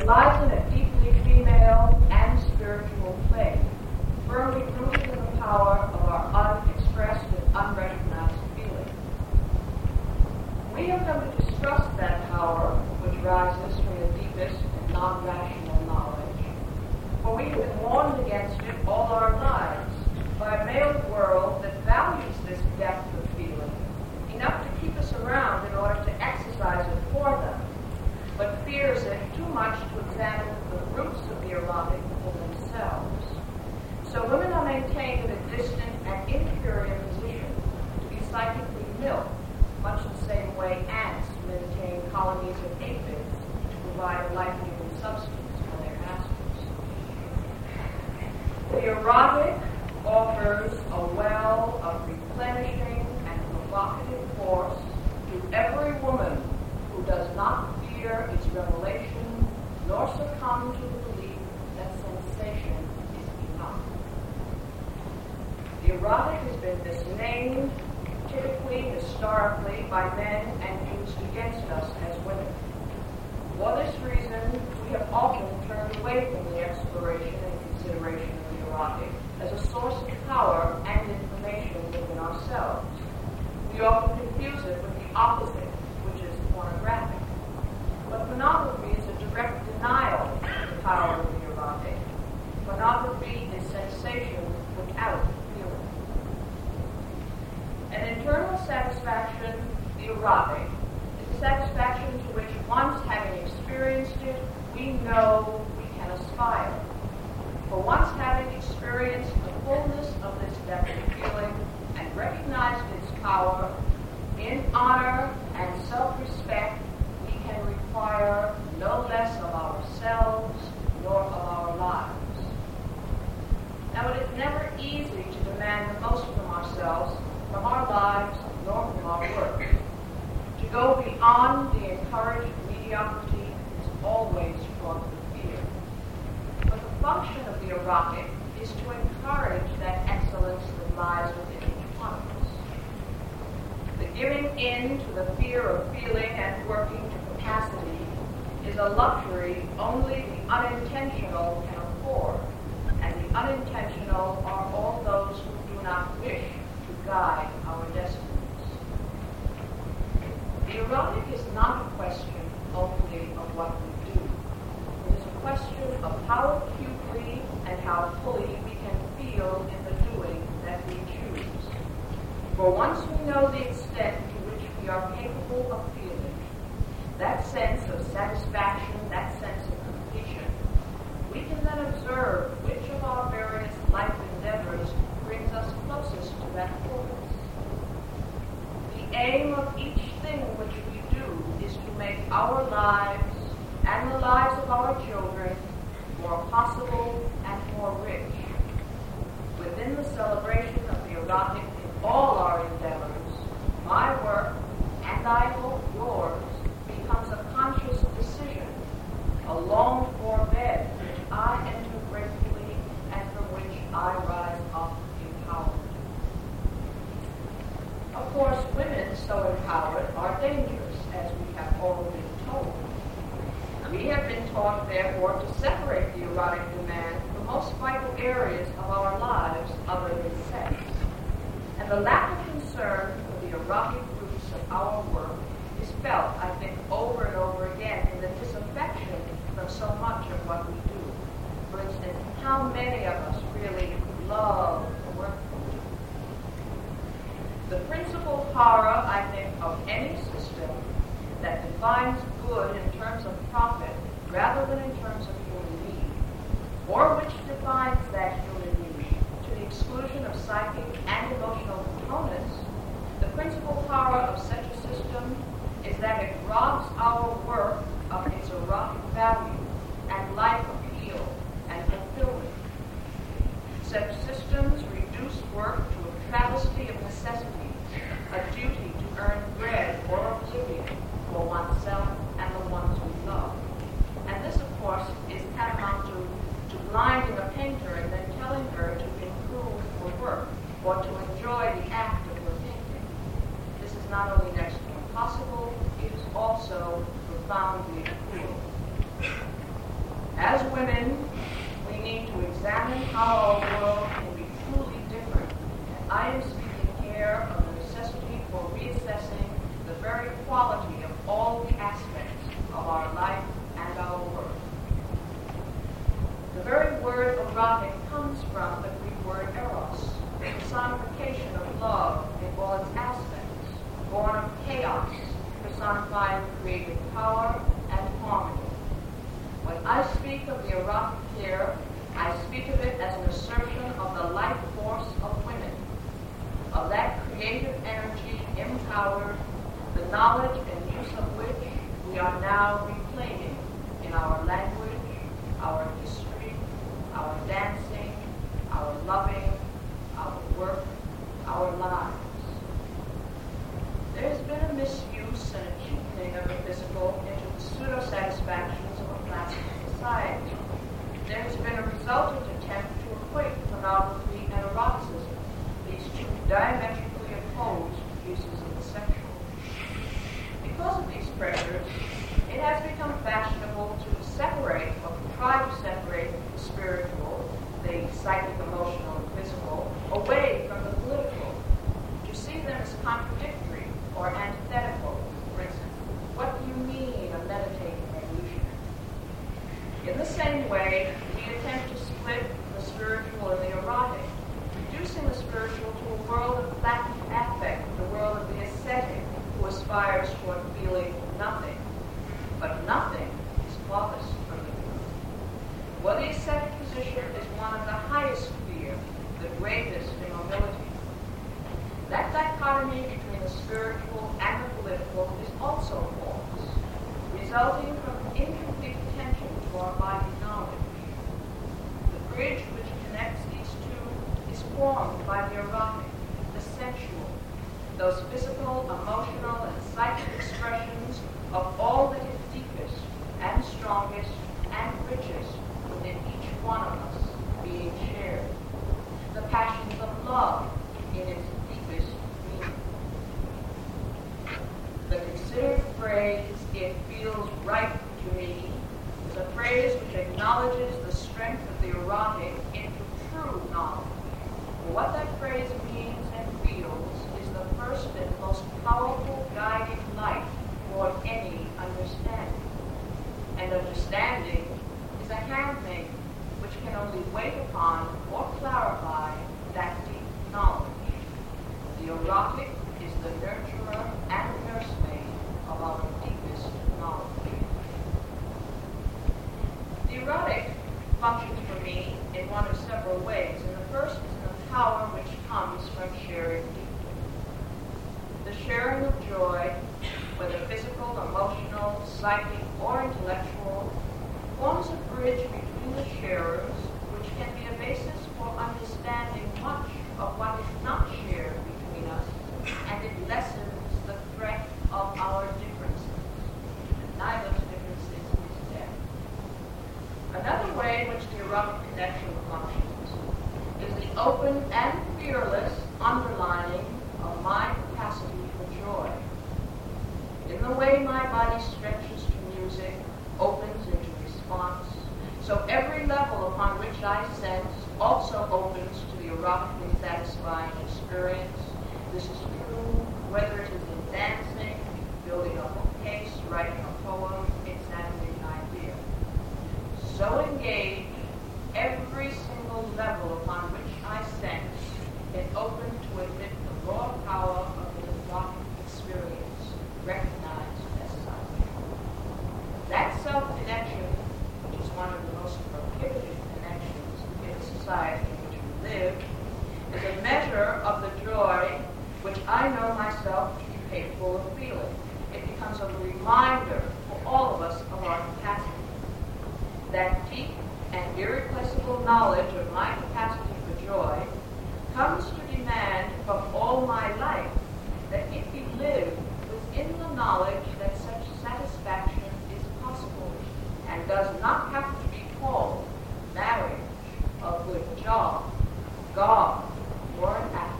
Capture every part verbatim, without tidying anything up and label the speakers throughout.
Speaker 1: lies in a deeply female and spiritual play, firmly rooted in the power of our unexpressed and unrecognized feeling. We have come to distrust that power, which rises from the deepest and non-rational knowledge, for we have been warned against it all our lives by a male world that values this depth of feeling enough to keep us around in order to exercise it for them, but fears it too much to examine the roots of the erotic for themselves. So women are maintained in a distant and inferior position to be psychically milked, much the same way ants maintain colonies of aphids to provide a life-giving substance for their masters. The erotic offers a well of replenishing and provocative force to every woman who does not fear its revelation nor succumb to the belief that sensation is enough. The erotic has been misnamed, typically, historically, by men and used against us as women. For this reason, we have often turned away from the exploration and consideration of the erotic as a source of power and information within ourselves. We often confuse it with the opposite, which is pornographic. But pornography is a direct denial of the power of the erotic. Pornography is sensation without feeling. An internal satisfaction, the erotic, is a satisfaction to which, once having experienced it, we know we can aspire. For once having experienced the fullness of this depth of feeling and recognized its power, in honor and self-respect, we can require no less of ourselves nor of our lives. Now, it is never easy to demand the most from ourselves, from our lives, nor from our work. To go beyond the encouraged mediocrity is always fraught with fear. But the function of the erotic is to encourage that excellence that lies within each one of us. The giving in to the fear of feeling and working to capacity is a luxury only the unintentional can afford, and the unintentional are all those who do not wish to guide our destinies. The erotic is not a question only of what we do. It is a question of how acutely and how fully we can feel in the doing that we choose. For once we know the extent to which we are capable of feeling, that sense of satisfaction, that sense of completion, we can then observe which of our various life endeavors brings us closest to that fullness. The aim of each thing which we do is to make our lives and the lives of our children more possible and more rich. Within the celebration of the erotic in all our endeavors, my work, and I hope yours, becomes a conscious decision, a longed-for bed which I enter gratefully and from which I rise up empowered. Of course, women so empowered are dangerous, as we have already been told. We have been taught, therefore, to separate the erotic demand from most vital areas of our lives other than sex. And the lack of concern for the erotic roots of our work is felt, I think, over and over again in the disaffection from so much of what we do. For instance, how many of us really love the work we do? The principal horror, I think, of any system that defines good in terms of profit rather than in terms of human need, or which defines that human need to the exclusion of psychic and emotional components, the principal horror of such a system is that it robs our work of its erotic value and life appeal and fulfillment. Such systems reduce work to a travesty of necessity, a duty to earn bread or oblivion for oneself and the ones we love. And this, of course, is tantamount to, to blinding a painter and then telling her to improve her work or to enjoy the act of her painting. This is not only next to impossible, it is also profoundly cruel. As women, we need to examine how our world can be truly different. And I am speaking here of the necessity for reassessing the very quality of all the aspects of our life and our work. The very word erotic comes from the Greek word eros, the personification of love in all its aspects, born of chaos, personifying creative power and harmony. When I speak of the erotic here, I speak of it as an assertion of the life force of women, of that creative energy empowered, the knowledge and use of which we are now reclaiming in our language, our history, our dancing, our loving, our work, our lives. There has been a misuse and a cheapening of the physical into the pseudo-satisfactions of a classical society. There has been a resultant attempt to equate pornography and eroticism, these two diametrically opposed uses of the sexual. Because of these pressures, it has become fashionable to separate, or to try to separate, the spiritual, the psychic, emotional, and physical, away from the political, to see them as contradictory or antithetical. For instance, what do you mean a meditating revolutionary? In the same way, we attempt to split the spiritual and the erotic, reducing the spiritual to a world of latent affect, the world of the ascetic who aspires toward feeling nothing. But nothing is farthest from the truth. Well, the ascetic position is one of the highest fear, the greatest immobility. That dichotomy between the spiritual and the political is also false, resulting from an incomplete attention to our body knowledge. The bridge which connects these two is formed by the erotic, the sensual, those physical, emotional, and psychic expressions of all that is deepest and strongest and richest within each one of us being shared. The passions of love in its deepest meaning. The considered phrase, "it feels right to me," is a phrase which acknowledges the strength of the erotic into true knowledge. But what that phrase means and feels is the first and most powerful guiding light toward any understanding. And understanding is a handmaid which can only wait upon or clarify that deep knowledge. The erotic is the nurturer and nursemaid of our deepest knowledge. The erotic functions for me in one of several ways, and the first is in the power which comes from sharing deeply. The sharing of joy, whether physical, emotional, psychic, or intellectual, forms a bridge between the sharers, which can be a basis for understanding much of what is not shared between us, and it lessens the threat of our differences. And neither differences is death. Another way in which the erotic connection functions is the open and fearless underlining of my capacity for joy. In the way my body stretches to music, opens into response, so every level upon which I sense also opens to the erotically satisfying experience. This is true whether it is in dancing, building a bookcase, writing a poem, examining an idea. So engaged, every single level upon which I sense is open to admit the raw power of the erotic experience, recognized as such. That self-connection, which is one of the most prohibited connections in the society in which we live, is a measure of the joy which I know myself to be capable of feeling. It becomes a reminder for all of us of our capacity. That deep and irreplaceable knowledge of my capacity for joy comes to demand from all my life that it be lived within the knowledge that such satisfaction is possible and does not have to be called marriage, a good job, God, or an afterlife.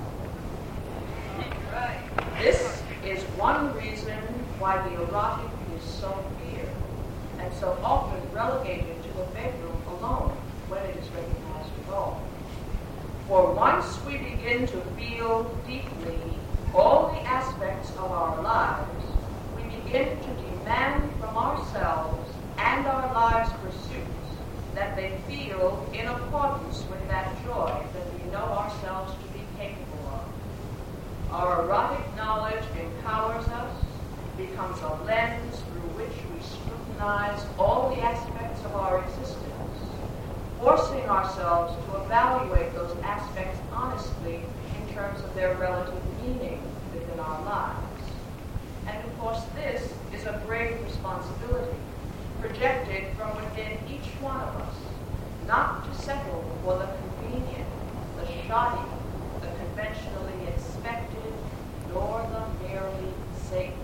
Speaker 1: This is one reason why the erotic is so feared and so often relegated to into a bedroom alone when it is recognized at all. For once we begin to feel deeply all the aspects of our lives, we begin to demand from ourselves and our lives' pursuits that they feel in accordance with that joy that we know ourselves to be capable of. Our erotic knowledge empowers us, becomes a lens through which we scrutinize all the aspects of our existence, forcing ourselves to evaluate those aspects honestly in terms of their relative meaning within our lives. And of course, this is a grave responsibility, projected from within each one of us, not to settle for the convenient, the shoddy, the conventionally expected, nor the merely sacred.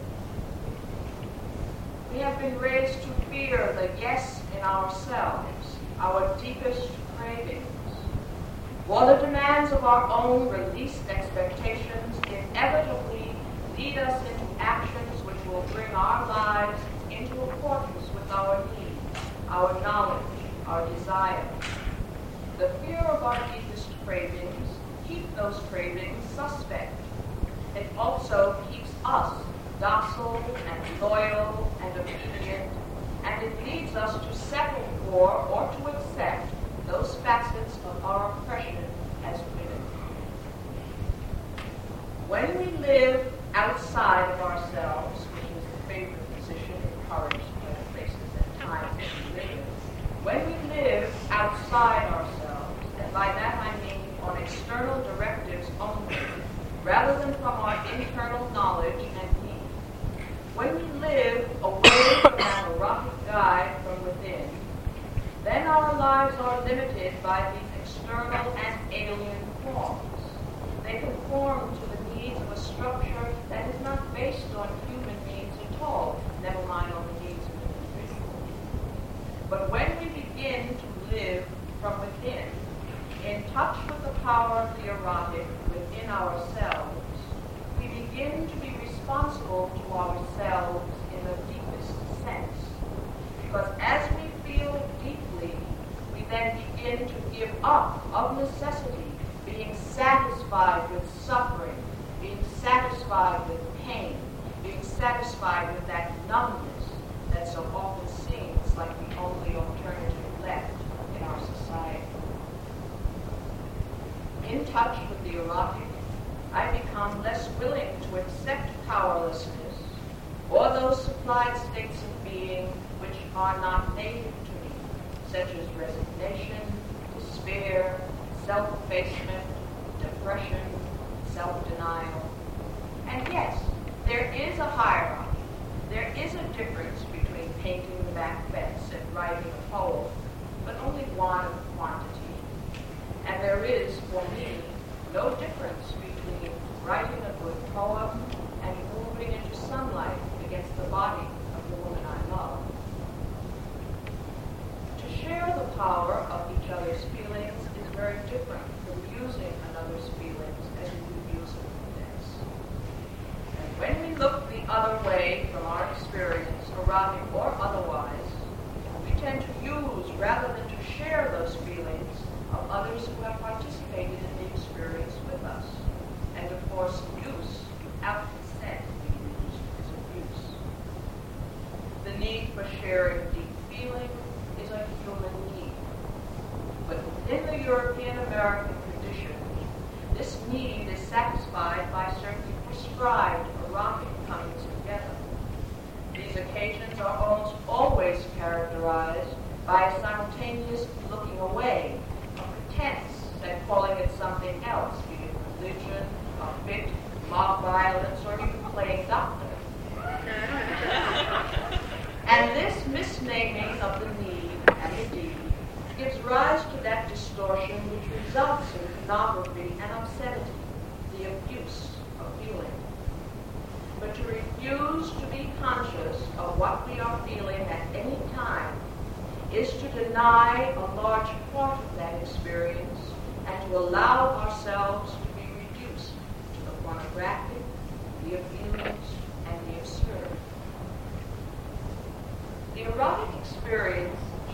Speaker 1: We have been raised to fear the yes in ourselves, our deepest cravings. For the demands of our own released expectations inevitably lead us into actions which will bring our lives into accordance with our needs, our knowledge, our desires. The fear of our deepest cravings keeps those cravings suspect. It also keeps us docile and loyal and obedient, and it leads us to settle for or to accept those facets of our oppression as women. When we live outside of ourselves, which is the favorite position encouraged by the places and times that we live in, when we live outside ourselves, and by that I mean on external directives only, rather than from our internal knowledge and need, when we live away from that erotic guide from within, then our lives are limited by these external and alien forms. They conform to the needs of a structure that is not based on human needs at all, never mind on the needs of an individual. But when we begin to live from within, in touch with the power of the erotic within ourselves, we begin to be responsible to ourselves in the deepest sense. Because as we feel deeply, we then begin to give up, of necessity, being satisfied with suffering, being satisfied with pain, being satisfied with that numbness that so often seems like the only alternative left in our society. In touch with the erotic, I become less willing to accept powerlessness or those supplied states of being which are not native to me, such as resignation, despair, self-effacement, depression, self-denial. And yes, there is a hierarchy. There is a difference between painting the back fence and writing a poem, but only one of quantity. And there is, for me, no difference between writing a good poem and moving into sunlight against the body of the woman I love. To share the power of each other's feelings is very different from using another's feelings as we would use this. And when we look the other way from our experience, erotic or otherwise, we tend to use rather than to share those feelings of others who have participated in the experience with us. And of course, use without consent is abuse. The need for sharing deep feeling is a human need. But within the European-American tradition, this need is satisfied by certain prescribed erotic comings together. These occasions are almost always characterized by a simultaneous looking away, a pretense at calling it something else, be it religion, a fit, mob violence, or even playing doctor. And this misnaming of the need and the deed gives rise to that distortion which results in pornography and obscenity, the abuse of feeling. But to refuse to be conscious of what we are feeling at any time is to deny a large part of that experience and to allow ourselves to be reduced to the pornographic, the abused, and the absurd. The erotic experience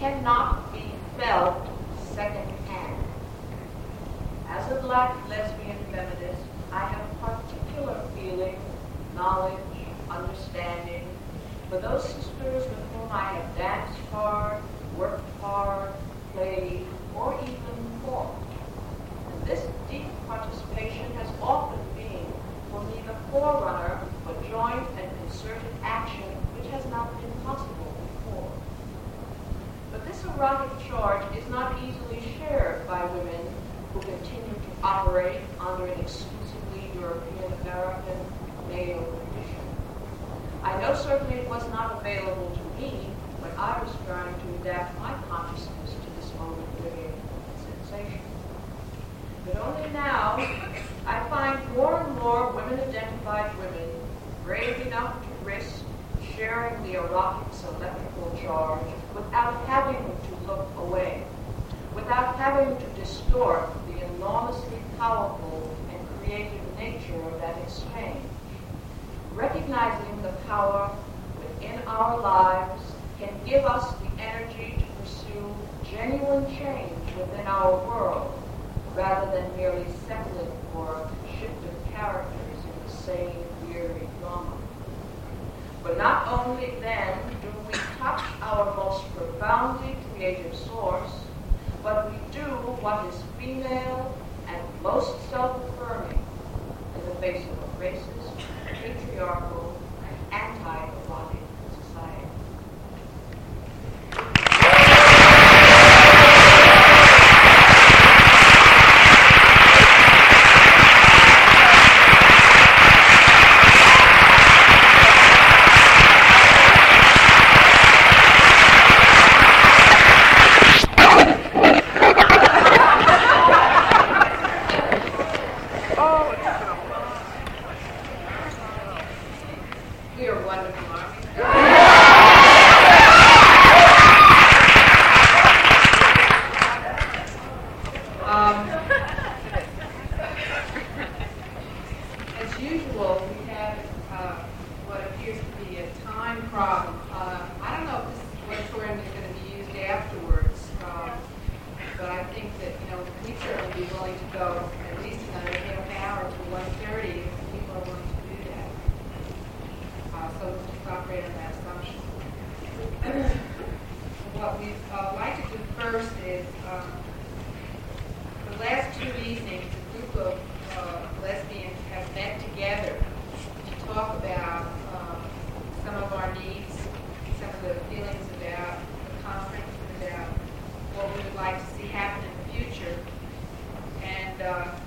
Speaker 1: cannot be felt secondhand. As a black lesbian feminist, I have particular feeling, knowledge, understanding for those sisters with whom I have danced hard, worked hard, played, or even fought. And this deep participation has often been for me the forerunner for joint and concerted action which has not been possible before. But this erotic charge is not easily shared by women who continue to operate under an exclusively European American male condition. I know certainly it was not available to me when I was trying to adapt my consciousness to this mode of living and sensation. But only now, I find more and more women-identified women brave enough to risk sharing the erotic's electrical charge without having to look away, without having to distort the enormously powerful and creative nature of that exchange. Recognizing the power within our lives can give us the energy to pursue genuine change within our world, rather than merely settling for a shift of characters in the same weary drama. But not only then do we touch our most profoundly creative source, but we do what is female and most self-affirming in the face of a racist, patriarchal, and anti-erotic society.
Speaker 2: What we'd uh, like to do first is, um, the last two evenings, a group of uh, lesbians have met together to talk about um, some of our needs, some of the feelings about the conference, and about what we would like to see happen in the future. And uh,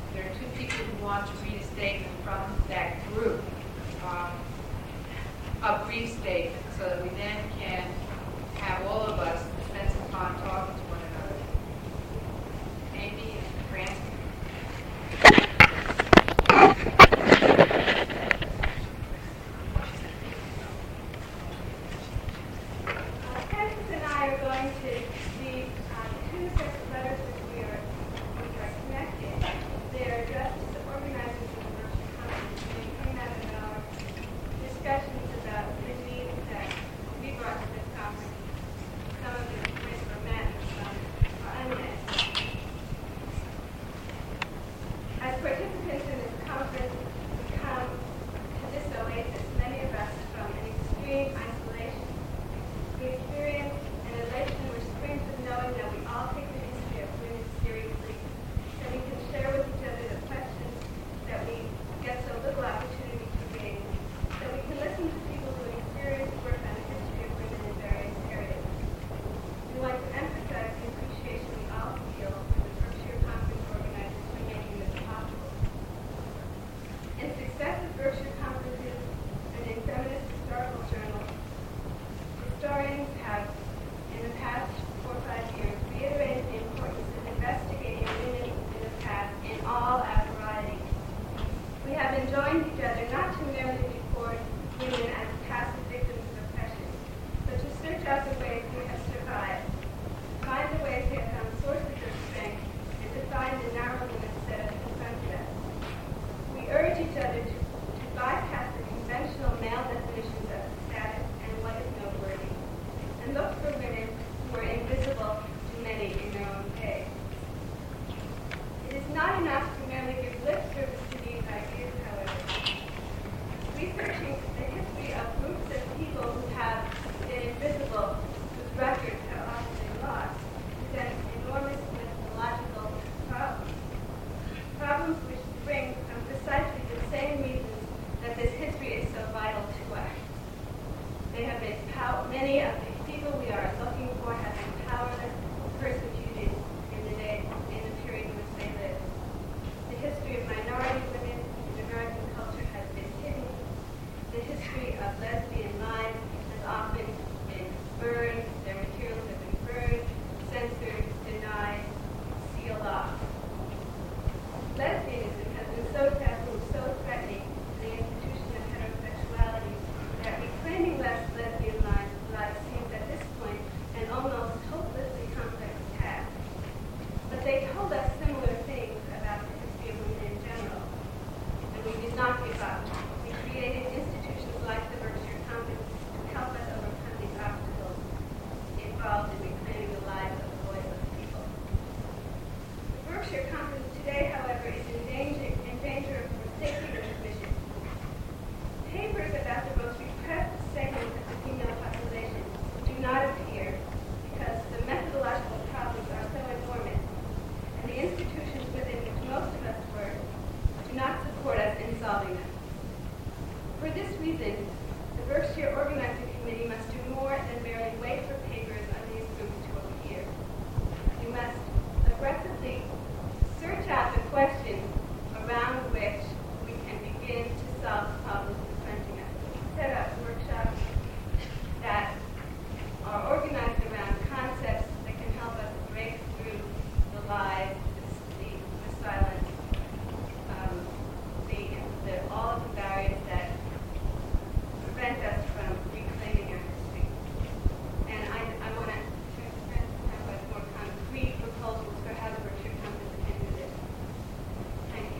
Speaker 3: how many of the people we are looking for have been powerless, persecuted in the day, in the period in which they live. The history of minority women in American culture has been hidden. The history of lesbian lives has often been burned. Their materials have been burned, censored, denied, sealed off. Lesbianism has been so taboo, so threatening to the institution of heterosexuality that reclaiming less lesbian lives, lives seems at this point an almost hopelessly complex task. But they told us similar things about the history of women in general, and we did not give up. We created institutions like the Berkshire Commons to help us overcome these obstacles involved in reclaiming the lives of the voice of the people. The Berkshire Commons today, however, is in danger, in danger of forsaking this mission. Papers about the most repressed segments of the female population do not appear because the methodological problems are so enormous, and the institutions within which most of us work do not support us in solving them. For this reason, the Berkshire Organizing Committee must do more than merely wait for papers on these groups to appear. We must aggressively search out the questions around which we can begin to solve the problems confronting us. Set up workshops that are organized around concepts that can help us break through the lies, the, the silence, um, the, the, all of the barriers that prevent us from reclaiming our history. And I, I want to have a more concrete proposals for how the Berkshire Commons can do this. Thank you.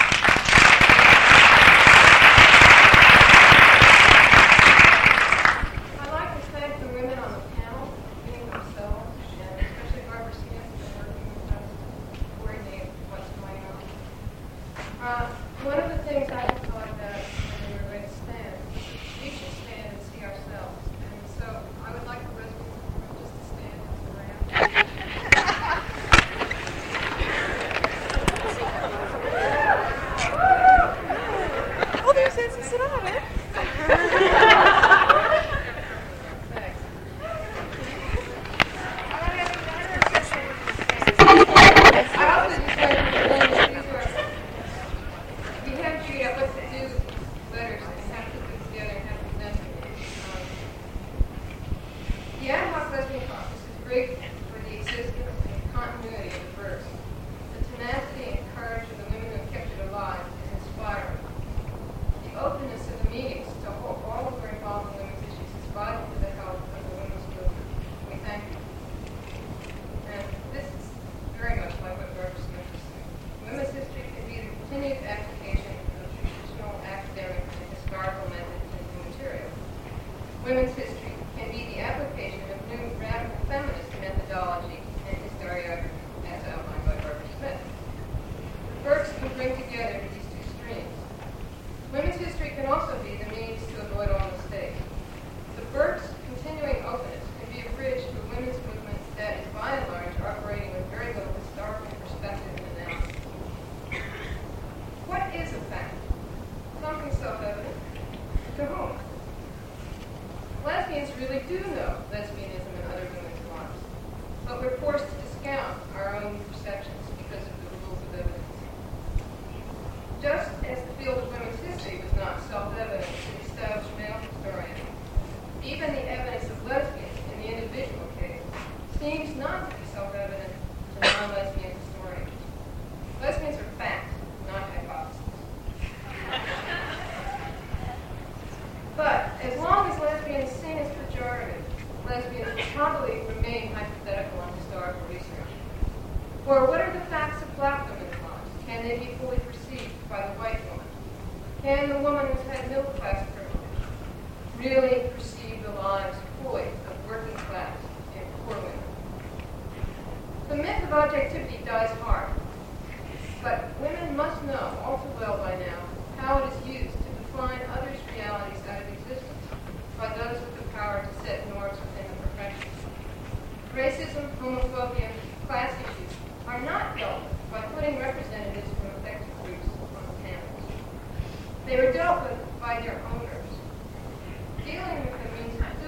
Speaker 4: I'd like to thank the women on the panel for being themselves, and especially Barbara Smith for working with us to coordinate what's going on. Uh, one of the things I had thought about when we were ready to stand was that we should stand and see ourselves. And so I would like the residents of the room just to stand and look around.
Speaker 5: Oh, there's Nancy Sinatra.
Speaker 4: Thanks. I also just like to say that these are, we have figured out what to do with letters and how to put them together and how to present them. Um, the Ad hoc Lesbian Caucus is great for the existence and continuity of the verse. The tenacity and courage of the women who have kept it alive is inspiring. The openness of the meetings to hold all who are involved in women's issues is vital to the health of the women's movement. We thank you. And this is very much like what Barbara Smith was saying. Women's history can be the continued application of traditional academic and historical methods and new material. Women's history can be the application of new radical feminist methodology and historiography, as outlined by Barbara Smith. The Berks can bring together these two streams. Women's history can also be the means to avoid all mistakes. The Berks' continuing openness can be a bridge to a women's movement that is, by and large, operating with very little historical perspective and analysis. What is a fact? Something self-evident. To whom? Lesbians really do know lesbianism and other women's lives, but we're forced to discount our own perceptions because of the rules of evidence. Just as the field of women's history was not self-evident to the established male historian, even the evidence of lesbians in the individual case seems not to be self-evident to non-lesbian historians. Lesbians are facts, not hypotheses. But as long as lesbians seen as pejorative, lesbians will probably remain hypothetical and historical research. Or what are the facts of black women's lives? Can they be fully perceived by the white woman? Can the woman who's had middle-class privilege really perceive the lives void of working class and poor women? The myth of objectivity dies hard, but women must know all too well by now how it is used to define others' realities out of existence by those with the power to set norms within the profession. Racism, homophobia, class issues are not dealt with by putting representatives from affected groups on the panels. They are dealt with by their owners. Dealing with them means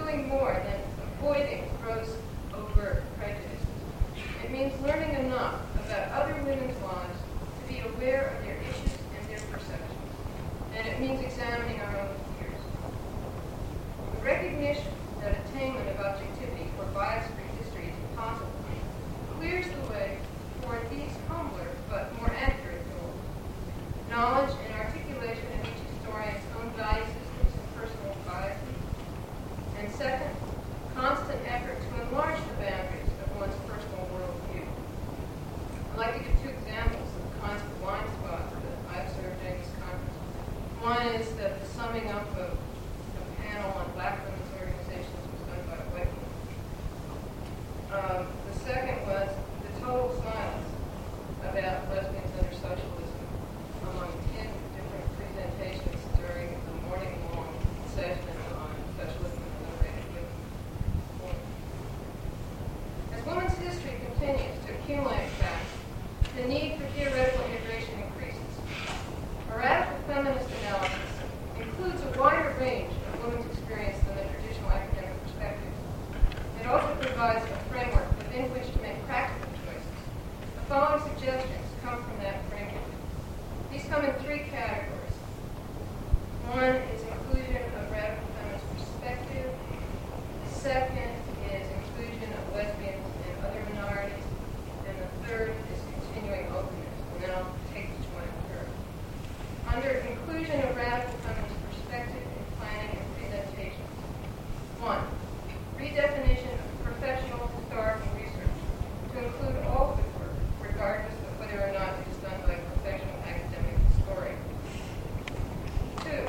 Speaker 4: doing more than avoiding gross, overt prejudices. It means learning enough about other women's lives to be aware of their issues and their perceptions. And it means examining our own fears. The recognition that attainment of objectivity or bias-free history is impossible clears the way for these humbler but more accurate goals. Knowledge and articulation of each historian's own value systems and personal biases. And second, constant effort to enlarge the boundaries of one's personal worldview. I'd like to give two examples of the kinds of blind spots that I observed during this conference. One is that the summing up of a panel on black women's organizations was done by a white woman. Um, the second was the total silence about lesbians under socialism among ten different presentations during the morning-long session on socialism and liberated women. As women's history continues to accumulate facts, the need for theoretical integration increases. A radical feminist analysis includes a wider range of women's experience than the traditional academic perspective. It also provides a framework within which to make practical choices. The following suggestions come from that framework. These come in three categories. One is inclusion of radical feminist perspective. The second is inclusion of lesbians and other minorities. And the third is continuing openness. And then I'll take each one in turn. Under inclusion of radical feminist perspective in planning and presentation. One, redefinition of professional historical research to include all of the work, regardless of whether or not it is done by a professional academic historian. Two,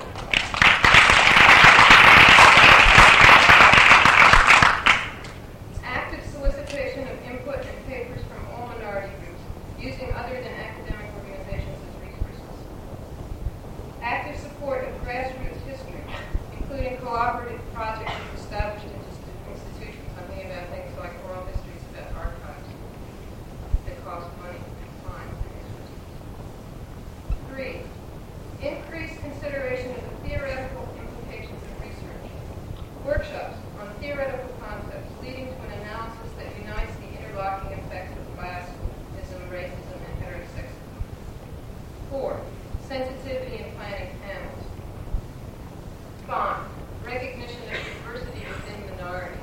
Speaker 4: active solicitation of input and papers from all minority groups using other than academic organizations as resources. Active support of grassroots history, including cooperative projects with established institutions. I'm thinking about things like oral histories about archives that cost money, time, and resources. Three, increased consideration of the theoretical implications of research. Workshops on theoretical concepts leading to an analysis that unites the interlocking effects of classism, racism, and heterosexism. Four, sensitivity and planning panels. Five, recognition of diversity within minorities.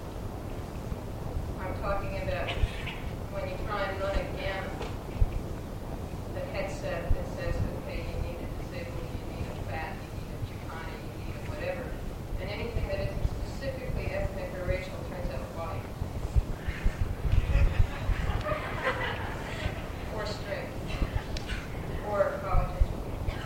Speaker 4: I'm talking about when you try and run a gamut, the headset that says, okay, you need a disabled, you need a fat, you need a Chicana, you need a whatever, and anything that isn't specifically ethnic or racial turns out white. Or straight. Or college education.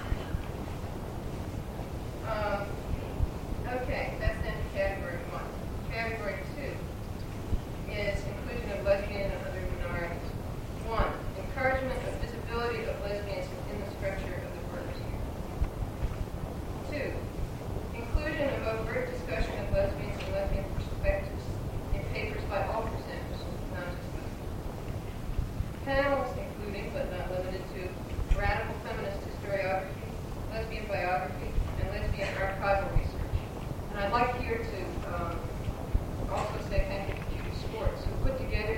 Speaker 4: Um, okay, that's then category one. Category two is inclusion of lesbian and other minorities. One, encouragement of visibility of lesbians within the structure of the workers' union. Two, inclusion of overt discussion of lesbians and lesbian perspectives in papers by all presenters, not just lesbians. Panels including, but not limited to, radical feminist historiography, lesbian biography, and lesbian archival research. And I'd like here to um, also say thank you to Judy Sports, who put together